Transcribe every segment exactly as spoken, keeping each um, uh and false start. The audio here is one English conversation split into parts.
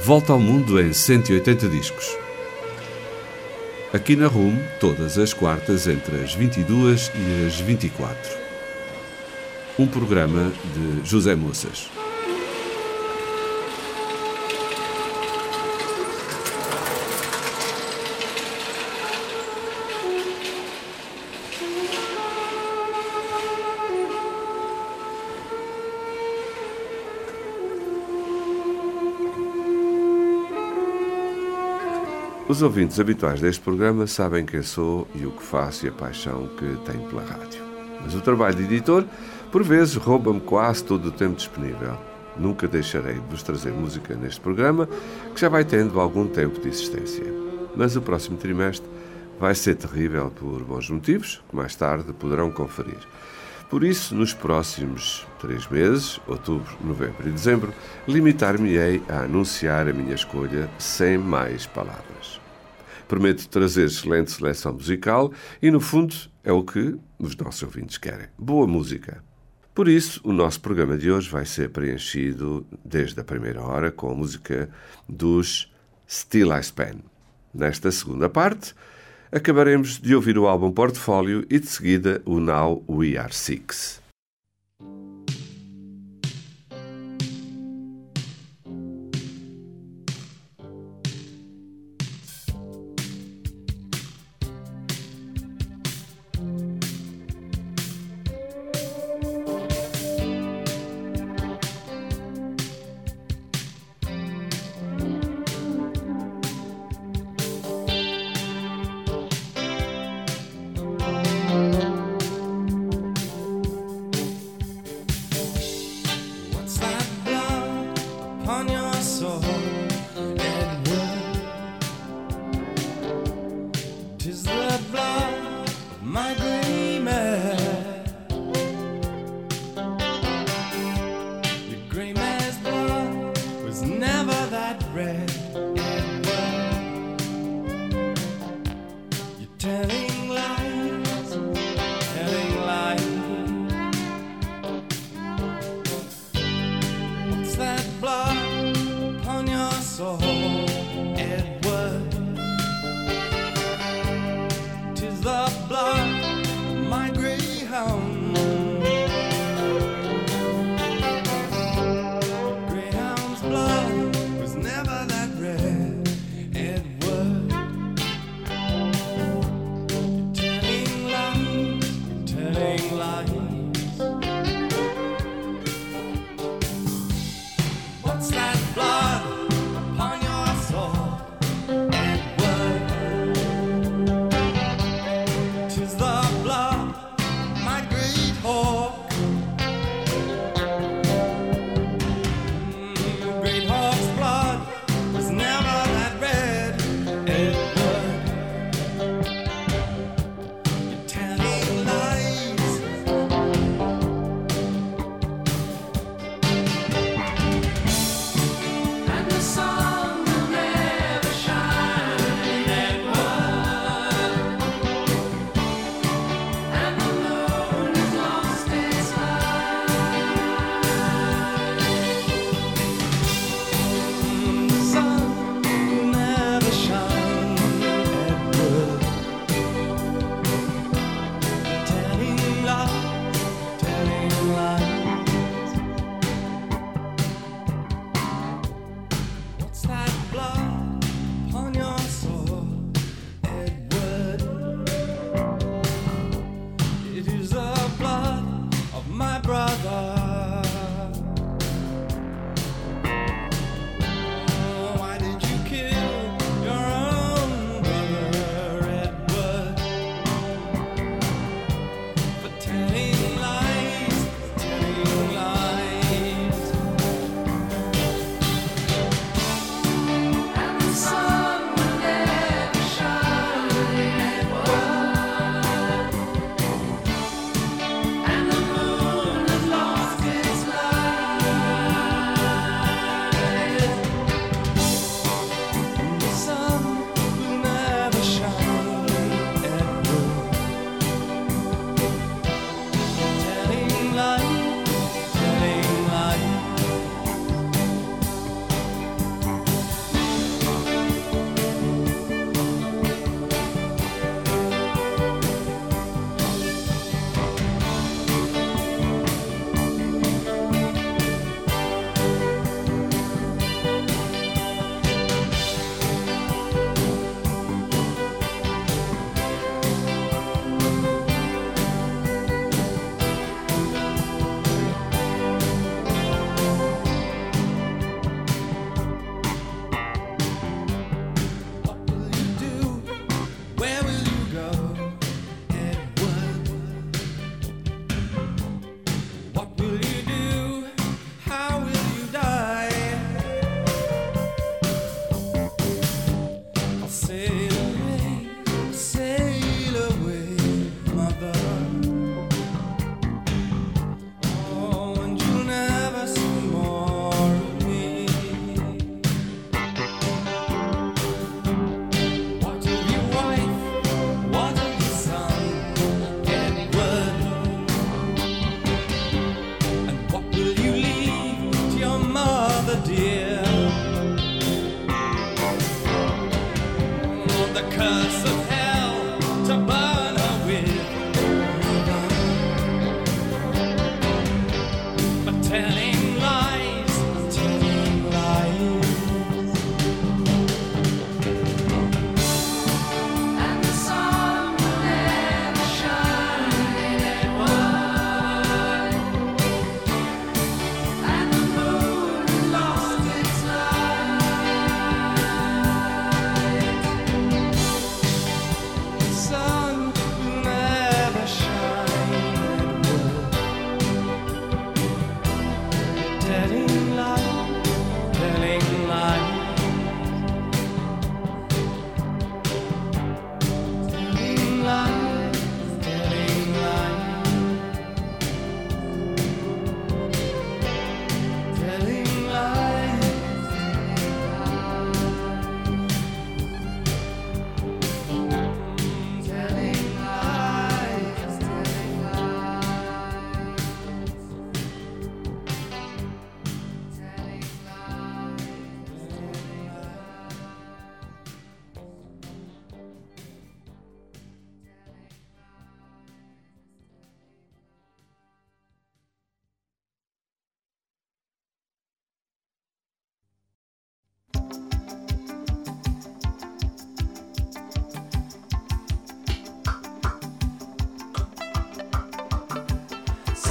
Volta ao Mundo em cento e oitenta discos. Aqui na R U M, todas as quartas entre as vinte e duas e as vinte e quatro. Um programa de José Moças. Os ouvintes habituais deste programa sabem quem sou e o que faço e a paixão que tenho pela rádio. Mas o trabalho de editor, por vezes, rouba-me quase todo o tempo disponível. Nunca deixarei de vos trazer música neste programa, que já vai tendo algum tempo de existência. Mas o próximo trimestre vai ser terrível por bons motivos, que mais tarde poderão conferir. Por isso, nos próximos três meses, outubro, novembro e dezembro, limitar-me-ei a anunciar a minha escolha sem mais palavras. Prometo trazer excelente seleção musical e, no fundo, é o que os nossos ouvintes querem. Boa música. Por isso, o nosso programa de hoje vai ser preenchido desde a primeira hora com a música dos Still I Span. Nesta segunda parte, acabaremos de ouvir o álbum Portfólio e, de seguida, o Now We Are Six.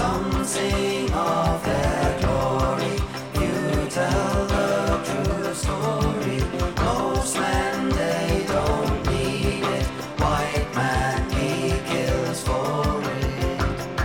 Some sing of their glory, few tell the true story. Most men, they don't need it. White man, he kills for it.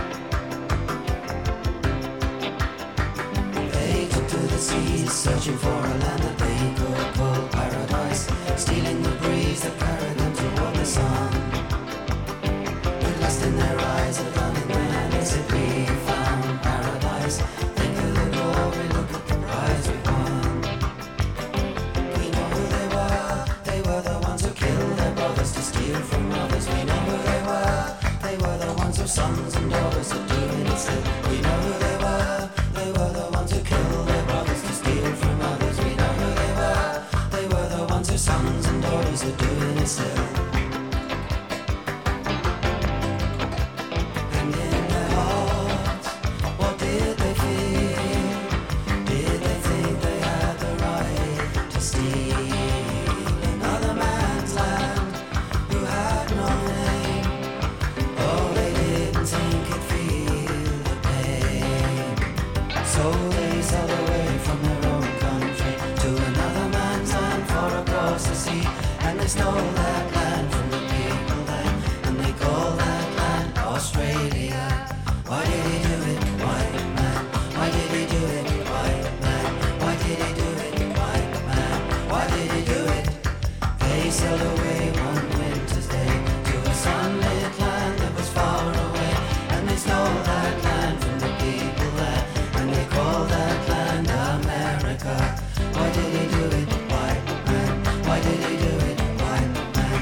They took to the seas, searching for a land that they could call paradise, stealing the breeze that carried them toward the sun. With lust in their eyes, a gun in their hand, they said we found paradise. Think of the glory, look at the prize we won. We know who they were, they were the ones who killed their brothers to steal from others. We know who they were, they were the ones whose sons and daughters are doing it still. We know who they were, they were the ones who killed their brothers to steal from others. We know who they were, they were the ones whose sons and daughters are doing it still. And in their hearts, what did they feel? Did they think they had the right to steal another man's land who had no name? Oh, they didn't think it'd feel the pain. So they sailed away from their own country to another man's land far across the sea. And they stole that land from the people there, and they call that land Australia. Why did he do it, white man? Why did he do it, white man? Why did he do it, white man? Why did he do it? They sailed away one winter's day to a sunlit land that was far away, and they stole that land from the people there, and they call that land America. Why did he do it, white man? Why did he do it, white man?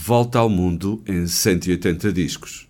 Volta ao Mundo em cento e oitenta discos.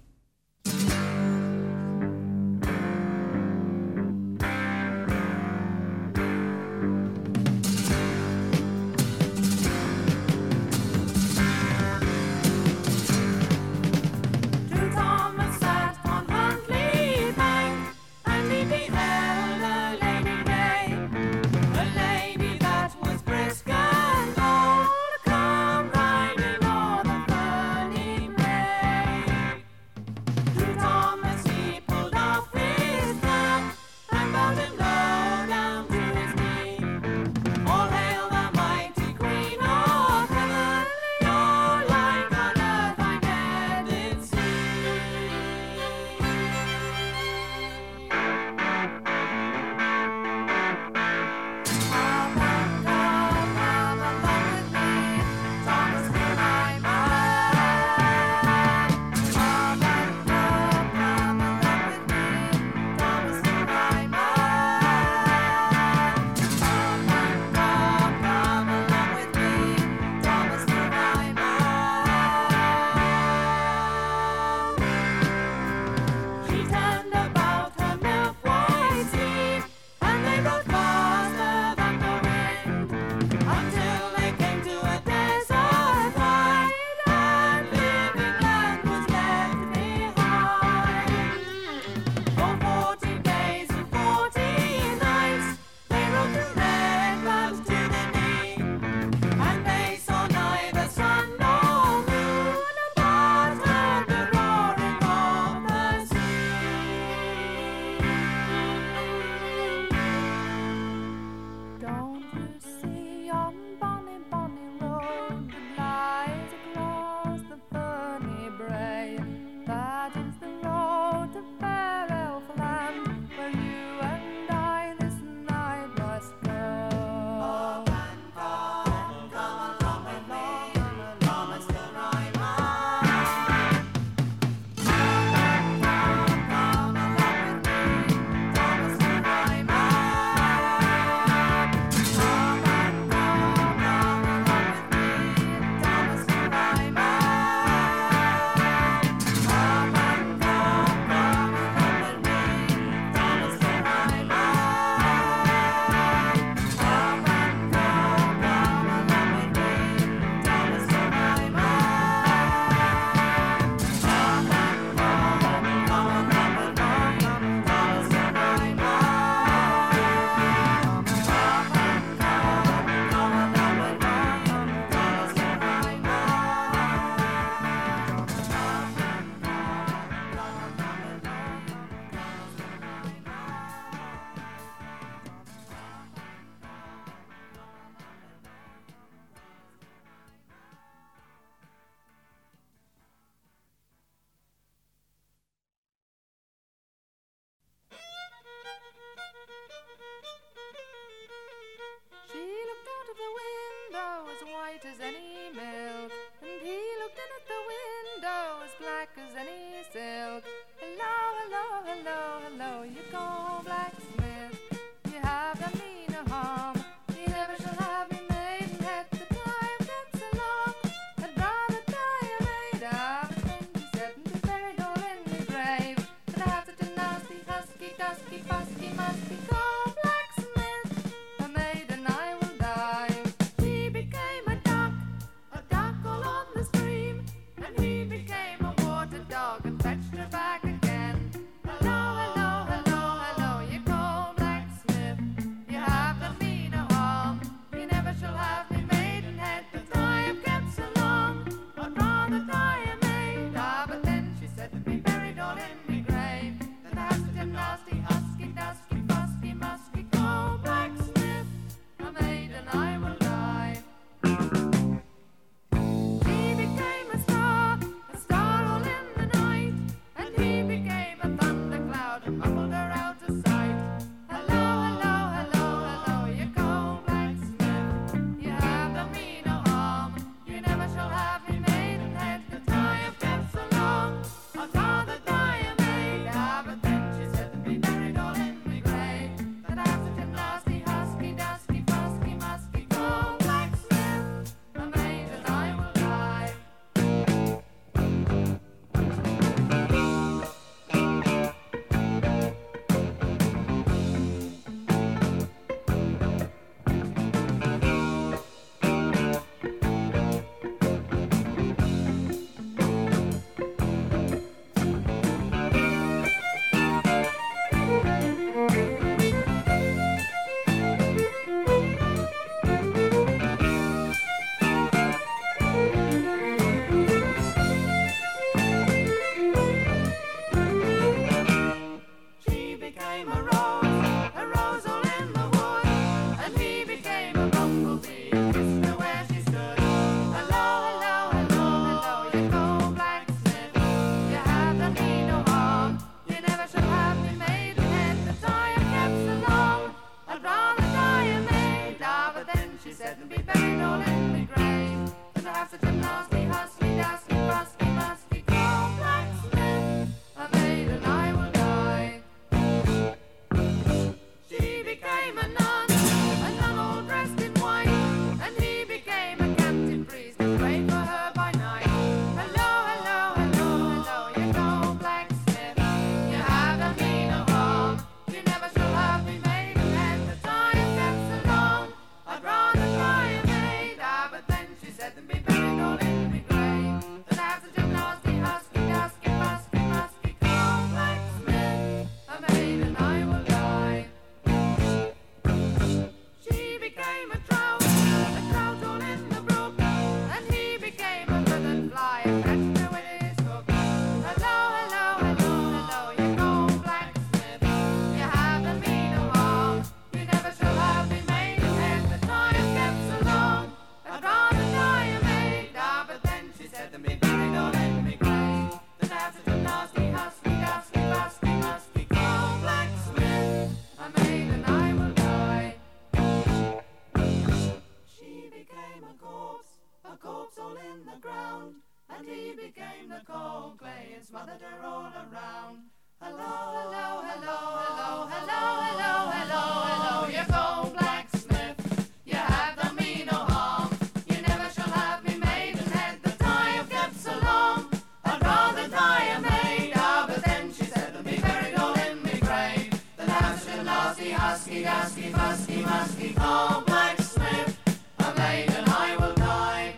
she said, and be buried all in the grave. And I have such a nasty, hustly, dusty, busty, musty, cold blacksmith. A maid and I will die. She became a nun, a nun all dressed in white, and he became a captain priest and prayed for her by night. Hello, hello, hello, hello, you go blacksmith. You have done me no harm. You never shall have me maid, and the time gets along. I'd rather die a maid. Ah, but then she said, and be buried all in the grave. Then I have such a nasty, husky, dusky, musky, musky, cold blacksmith. A maid and I will die. She became a trout, a trout all in the brook, and he became a ribbon fly and catched her with his hook. Hello, hello, hello, hello, you go blacksmith. You have done me no harm. You never shall have me maid, and the time gets along. I'd rather die a maid. Ah, but then she said to me, buried all in me grave. Then I have such a nasty, husky, dusky, busty, musky, cold blacksmith. A maid and I will die. She became a corpse, a corpse all in the ground, and he became the cold clay and smothered her all around. Hello, hello, hello, hello, hello, hello, hello, hello, you cold blacksmith. You have done me no harm. You never shall have me maid, and had the time gets along. I'd rather die a maid. Ah, but then she said to me, buried all in me grave. Then I have such a nasty, husky, dusky, fusky, musky, cold blacksmith. A maid and I will die.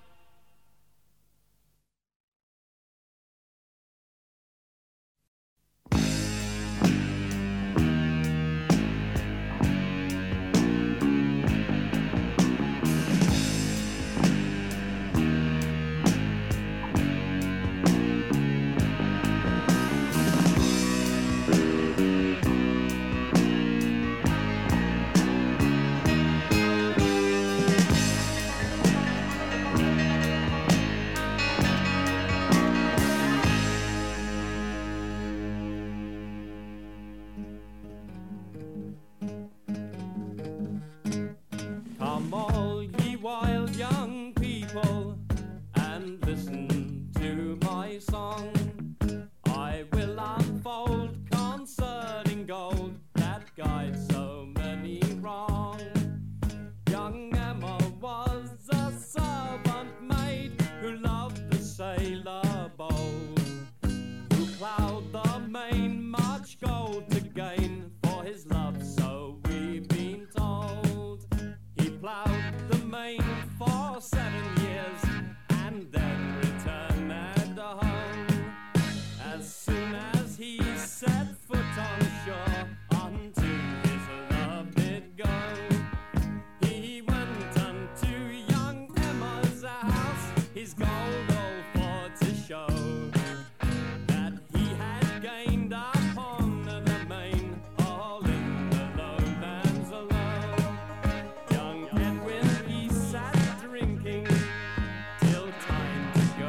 Come all ye wild young people and listen to my song. I will unfold concerning gold that guides so many wrong. Young Emma was a servant maid who loved the sailor bold, who ploughed the main, much gold to gain for his love, so we've been told. He ploughed the main for seven years and then returned at home. As soon as he set foot on shore, unto his love did go. He went unto young Emma's house, his gold all for to show that he had gained upon the main, all in the lowlands alone. Young Edwin, he sat drinking till time to go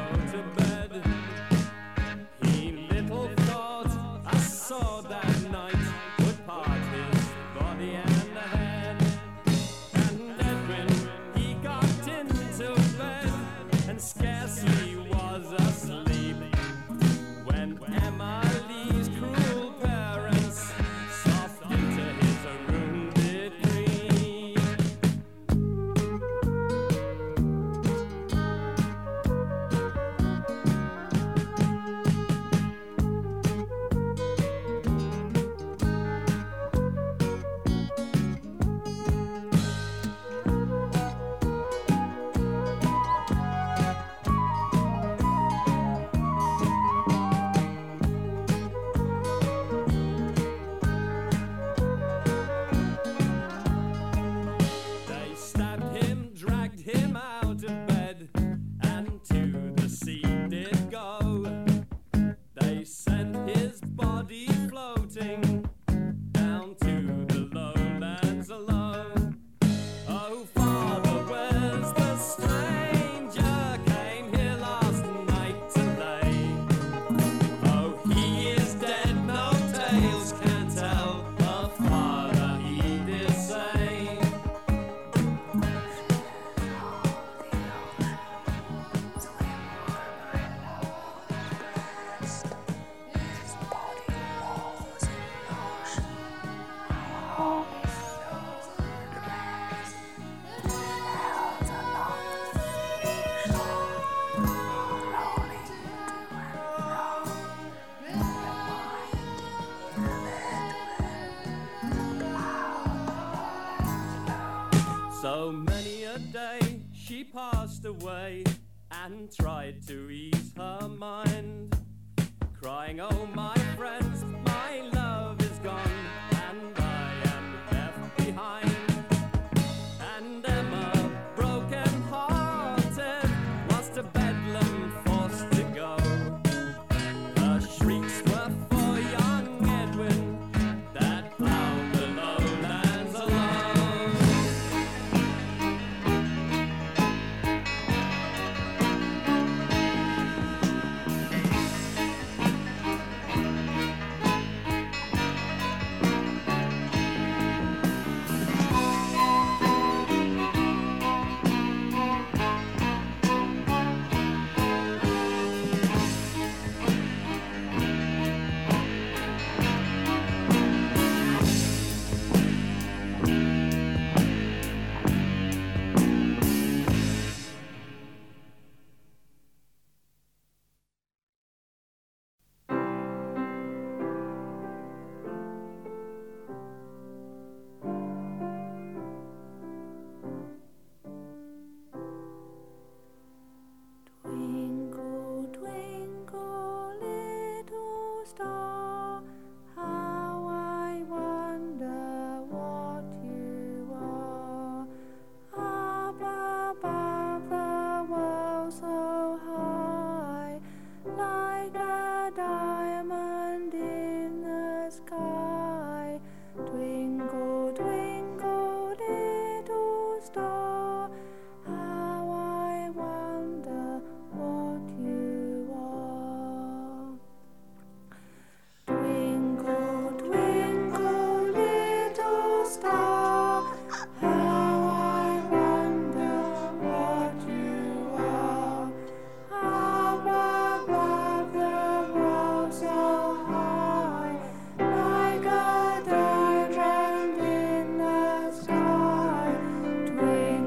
So many a day she passed away and tried to ease her mind, crying, oh my friends, my love is gone and I am left behind. And Emma, broken hearted, was to Bedlam forced to go. Her shrieks were for young Edwin that ploughed the lowlands alone. Twinkle, twinkle, little star, how I wonder what you are. Up above the world so high, like a diamond in the sky. Twinkle, twinkle, little star, how I wonder what you are. Twinkle, twinkle, little star, how I wonder what you are. Up above the world so high, like a diamond in the sky. Twinkle,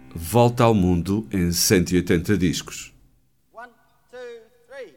Volta ao Mundo em cento e oitenta discos. One, two, three.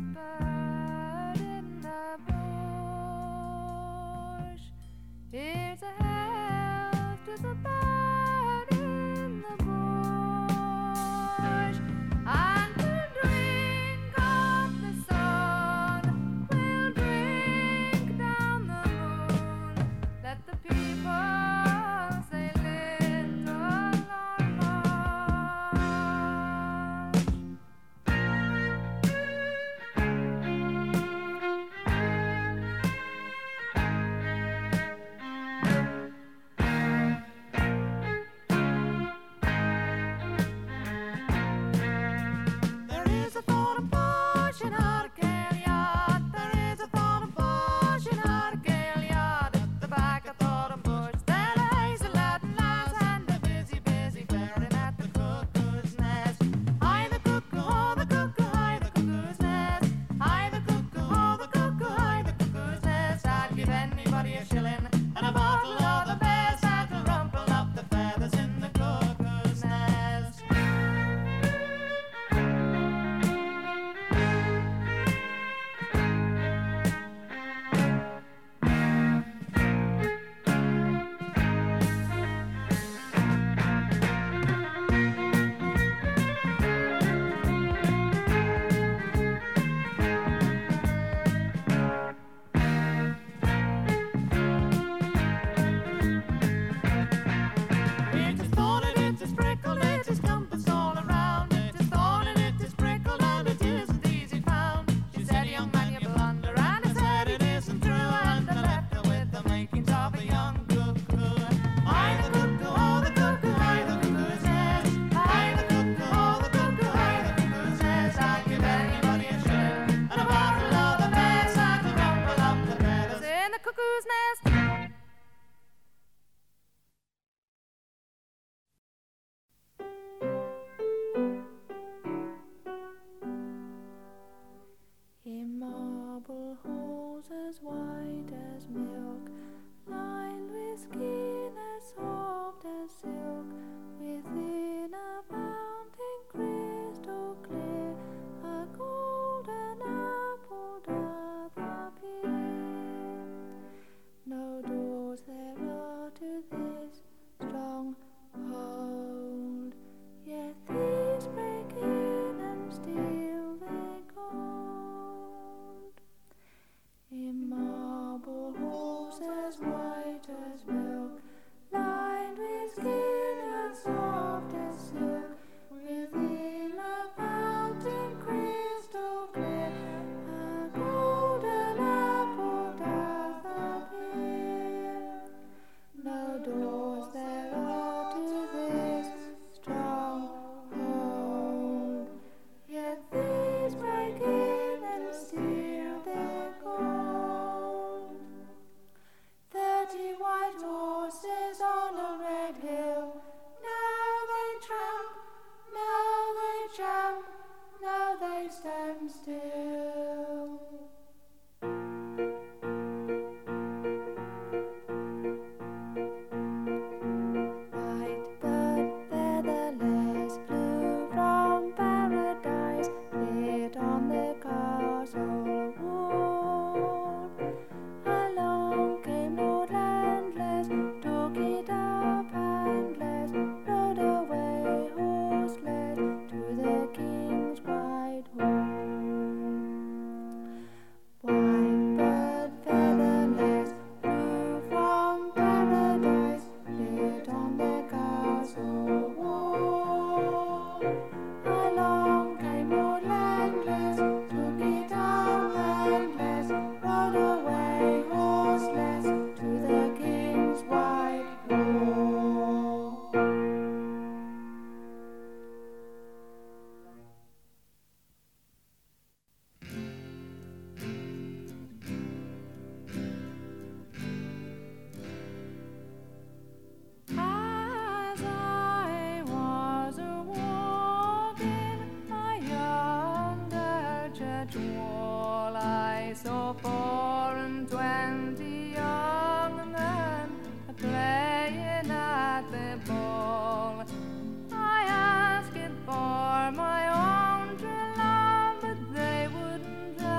bird in the bush. Here's a health to the bird in the bush. And we'll drink of the sun, we'll drink down the moon. Let the people say little or much. There is a thought of bush in Argaliad. There is a thought of bush in Argaliad. At the back of thought of bush, there lays a lad and lass and a busy, busy ferrying at the cuckoo's nest. Hi the cuckoo, ho the cuckoo, hi the cuckoo's nest. Hi the cuckoo, ho the cuckoo, hi the cuckoo's nest. I'll give anybody a shilling and a bottle of the best that'll rumple up the feathers in the cuckoo's nest. It is thorn and it is prickle, it is compass all around. It is thorn and it is prickle, and it isn't easy found. She said, young man, you blunder, and I said it isn't true. And I left her with the makings of a young cuckoo. Hi the cuckoo, oh the cuckoo, hi the cuckoo's nest. Hi the cuckoo, oh the cuckoo, hi the cuckoo's nest. I'll give anybody a shilling and a bottle of the best that'll rumple up the feathers in the cuckoo's nest. In marble halls as white as milk, lined with skin as soft as silk, within a fountain crystal clear, a golden apple doth appear. No doors there are to this stronghold, yet these break in and still they gold. In marble halls as white as milk, lined with skin as soft as silk, within a fountain crystal clear, a golden apple doth appear. No doors there are to this stronghold, yet these break in and still they gold. Thirty white horses on a red hill, now they tramp, now they jump, now they stand still. White bird featherless flew from paradise, lit on the castle wall. Along came Lord Landless, took it up handless, rode away horseless to the king's wide hall. White bird featherless flew from paradise, lit on the castle wall. Along came Lord Landless, took it up handless, rode away horseless to the king's wide hall. As I was a-walking my younger church wall, I saw four and twenty young men a-playing at the ball. I asked it for my own true love, but they wouldn't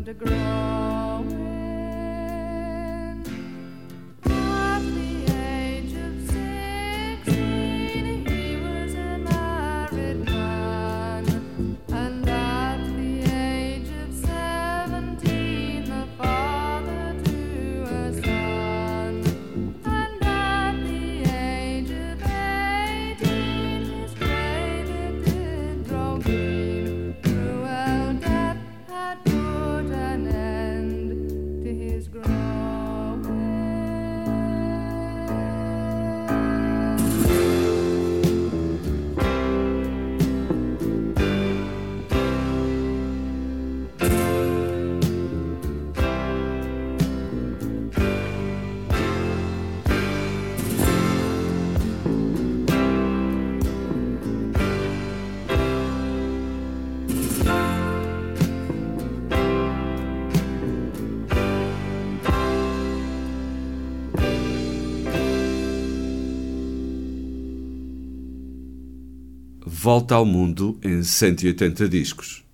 to growing. At the age of sixteen, he was a married man, and at the age of seventeen, the father to a son, and at the age of eighteen, his grey beard did grow green. Cruel death had put an end to his growing. Volta ao Mundo em cento e oitenta discos.